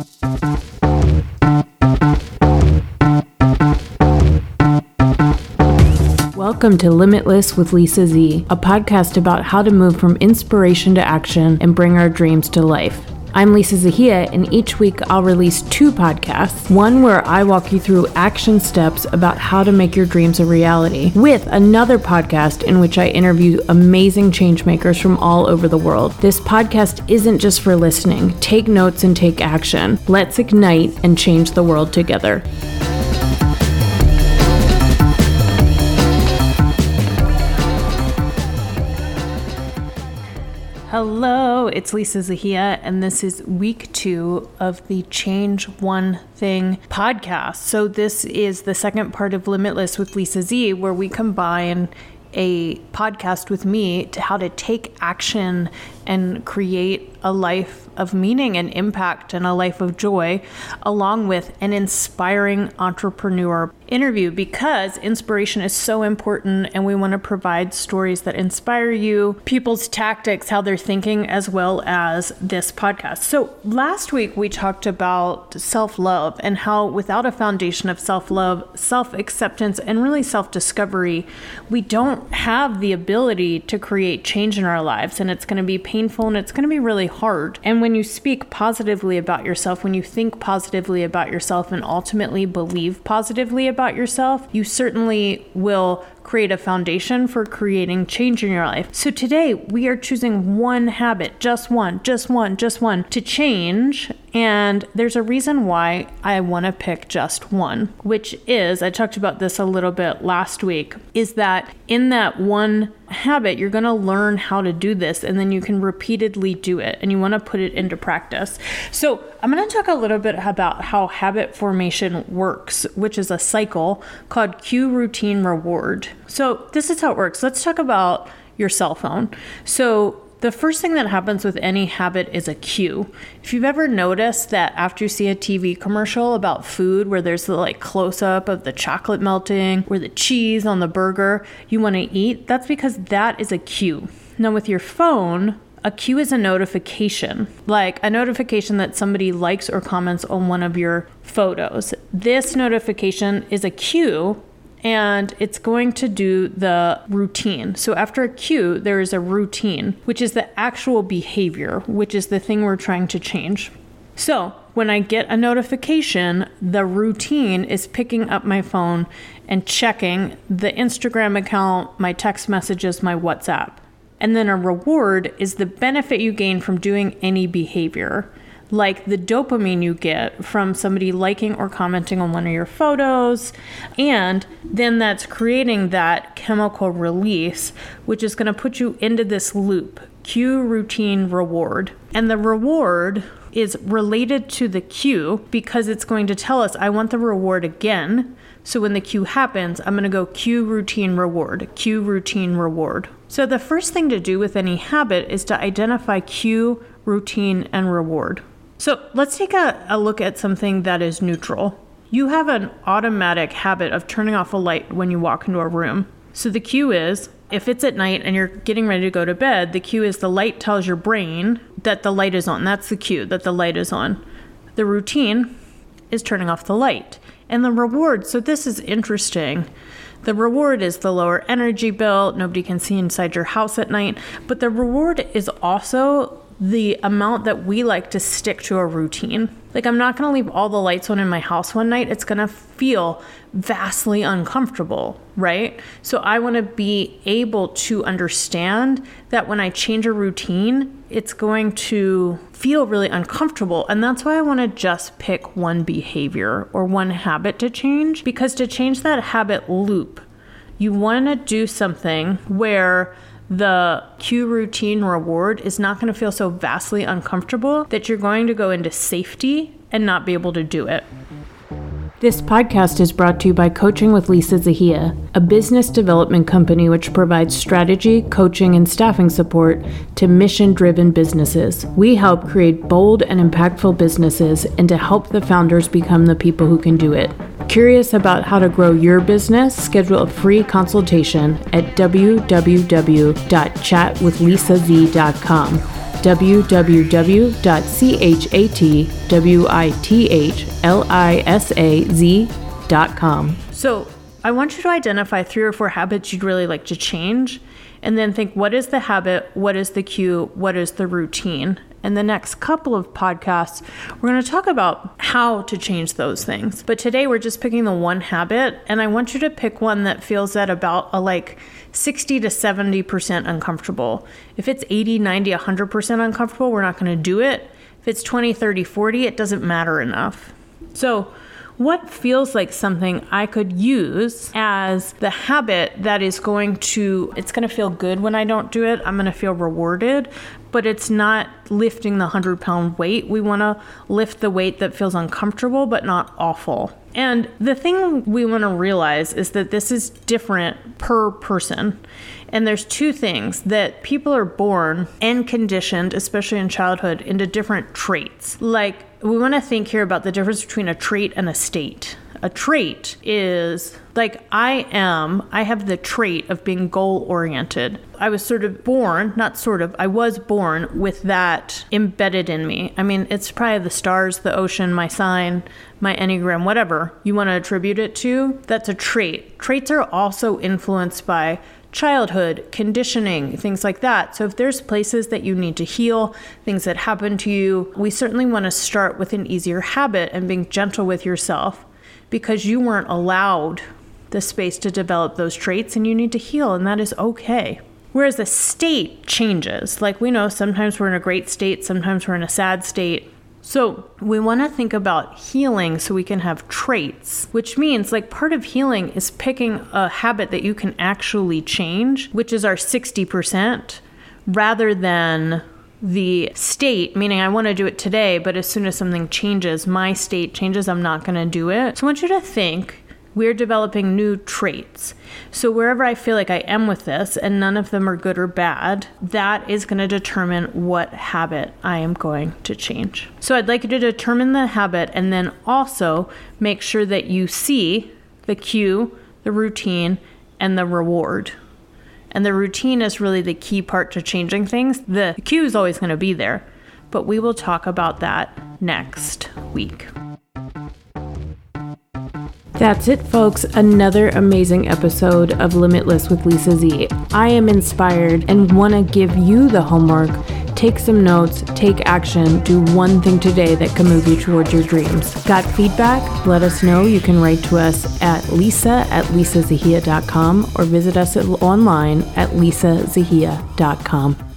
Welcome to Limitless with Lisa Z, a podcast about how to move from inspiration to action and bring our dreams to life. I'm Lisa Zahia, and each week I'll release 2 podcasts, one where I walk you through action steps about how to make your dreams a reality, with another podcast in which I interview amazing changemakers from all over the world. This podcast isn't just for listening. Take notes and take action. Let's ignite and change the world together. Hello, it's Lisa Zahia, and this is week 2 of the Change One Thing podcast. So this is the second part of Limitless with Lisa Z, where we combine a podcast with me to how to take action and create a life of meaning and impact and a life of joy, along with an inspiring entrepreneur interview, because inspiration is so important and we want to provide stories that inspire you, people's tactics, how they're thinking, as well as this podcast. So last week we talked about self-love and how without a foundation of self-love, self-acceptance, and really self-discovery, we don't have the ability to create change in our lives, and it's going to be painful and it's going to be really hard. And when you speak positively about yourself, when you think positively about yourself and ultimately believe positively about yourself, you certainly will create a foundation for creating change in your life. So today we are choosing one habit, just one, to change. And there's a reason why I want to pick just one, which is, I talked about this a little bit last week, is that in that one habit, you're going to learn how to do this, and then you can repeatedly do it, and you want to put it into practice. So I'm going to talk a little bit about how habit formation works, which is a cycle called cue, routine, reward. So this is how it works. Let's talk about your cell phone. So the first thing that happens with any habit is a cue. If you've ever noticed that after you see a TV commercial about food where there's the close up of the chocolate melting or the cheese on the burger you want to eat, that's because that is a cue. Now with your phone, a cue is a notification, like a notification that somebody likes or comments on one of your photos. This notification is a cue, and it's going to do the routine. So after a cue, there is a routine, which is the actual behavior, which is the thing we're trying to change. So when I get a notification, the routine is picking up my phone and checking the Instagram account, my text messages, my WhatsApp. And then a reward is the benefit you gain from doing any behavior, like the dopamine you get from somebody liking or commenting on one of your photos. And then that's creating that chemical release, which is going to put you into this loop, cue, routine, reward. And the reward is related to the cue because it's going to tell us, I want the reward again. So when the cue happens, I'm going to go cue, routine, reward, cue, routine, reward. So the first thing to do with any habit is to identify cue, routine, and reward. So let's take a look at something that is neutral. You have an automatic habit of turning off a light when you walk into a room. So the cue is, if it's at night and you're getting ready to go to bed, the cue is the light tells your brain that the light is on. That's the cue, that the light is on. The routine is turning off the light. And the reward, so this is interesting. The reward is the lower energy bill. Nobody can see inside your house at night. But the reward is also the amount that we like to stick to a routine. Like, I'm not going to leave all the lights on in my house one night. It's going to feel vastly uncomfortable, right? So I want to be able to understand that when I change a routine, it's going to feel really uncomfortable. And that's why I want to just pick one behavior or one habit to change, because to change that habit loop, you want to do something where the cue, routine, reward is not going to feel so vastly uncomfortable that you're going to go into safety and not be able to do it. This podcast is brought to you by Coaching with Lisa Zahia, a business development company which provides strategy, coaching, and staffing support to mission-driven businesses. We help create bold and impactful businesses and to help the founders become the people who can do it. Curious about how to grow your business? Schedule a free consultation at www.chatwithlisa.com. www.chatwithlisaZ.com. So I want you to identify 3 or 4 habits you'd really like to change, and then think, what is the habit? What is the cue? What is the routine? In the next couple of podcasts, we're going to talk about how to change those things. But today we're just picking the one habit, and I want you to pick one that feels at about a 60 to 70% uncomfortable. If it's 80, 90, 100% uncomfortable, we're not going to do it. If it's 20, 30, 40, it doesn't matter enough. So what feels like something I could use as the habit that is it's going to feel good when I don't do it. I'm going to feel rewarded, but it's not lifting the 100-pound weight. We want to lift the weight that feels uncomfortable, but not awful. And the thing we want to realize is that this is different per person. And there's 2 things that people are born and conditioned, especially in childhood, into different traits. We want to think here about the difference between a trait and a state. A trait is I have the trait of being goal-oriented. I was I was born with that embedded in me. I mean, it's probably the stars, the ocean, my sign, my Enneagram, whatever you want to attribute it to, that's a trait. Traits are also influenced by childhood, conditioning, things like that. So if there's places that you need to heal, things that happen to you, we certainly want to start with an easier habit and being gentle with yourself because you weren't allowed the space to develop those traits and you need to heal, and that is okay. Whereas the state changes. We know sometimes we're in a great state, sometimes we're in a sad state. So we want to think about healing so we can have traits, which means part of healing is picking a habit that you can actually change, which is our 60%, rather than the state, meaning I want to do it today, but as soon as something changes, my state changes, I'm not going to do it. So I want you to think, we're developing new traits. So wherever I feel like I am with this, and none of them are good or bad, that is going to determine what habit I am going to change. So I'd like you to determine the habit and then also make sure that you see the cue, the routine, and the reward. And the routine is really the key part to changing things. The cue is always going to be there, but we will talk about that next week. That's it, folks. Another amazing episode of Limitless with Lisa Z. I am inspired and want to give you the homework. Take some notes, take action, do one thing today that can move you towards your dreams. Got feedback? Let us know. You can write to us at lisa@lisazahia.com or visit us online at lisazahia.com.